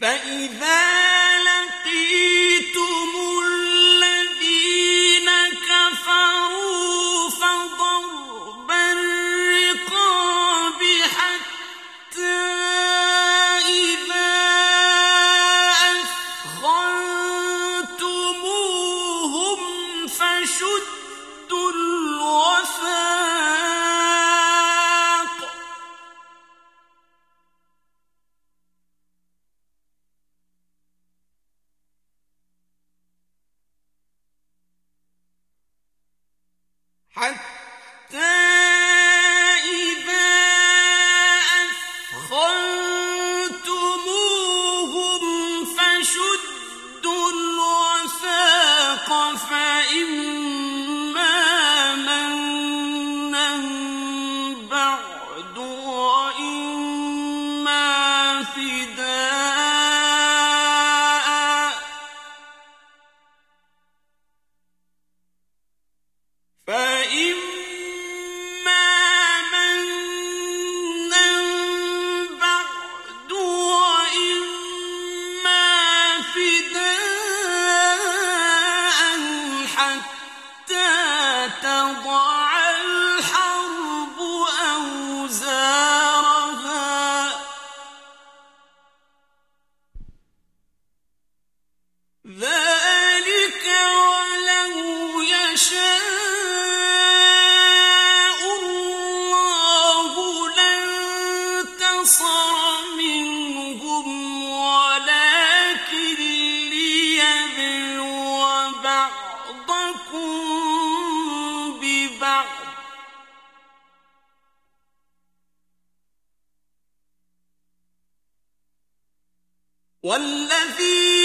فإذا لقيتم الذين كفروا فضرب الرقاب حتى إذا أثخنتموهم فشدوا الوثاق حتى إذا أثخنتموهم فشدوا الوثاق فإما منا بعد وإما فداء فإما منا بعد وإما فداء حتى تضع الحرب أوزارها ذلك ولو يشاء الله لانتصر منهم ولكن ليبلو بعضكم ببعض والذين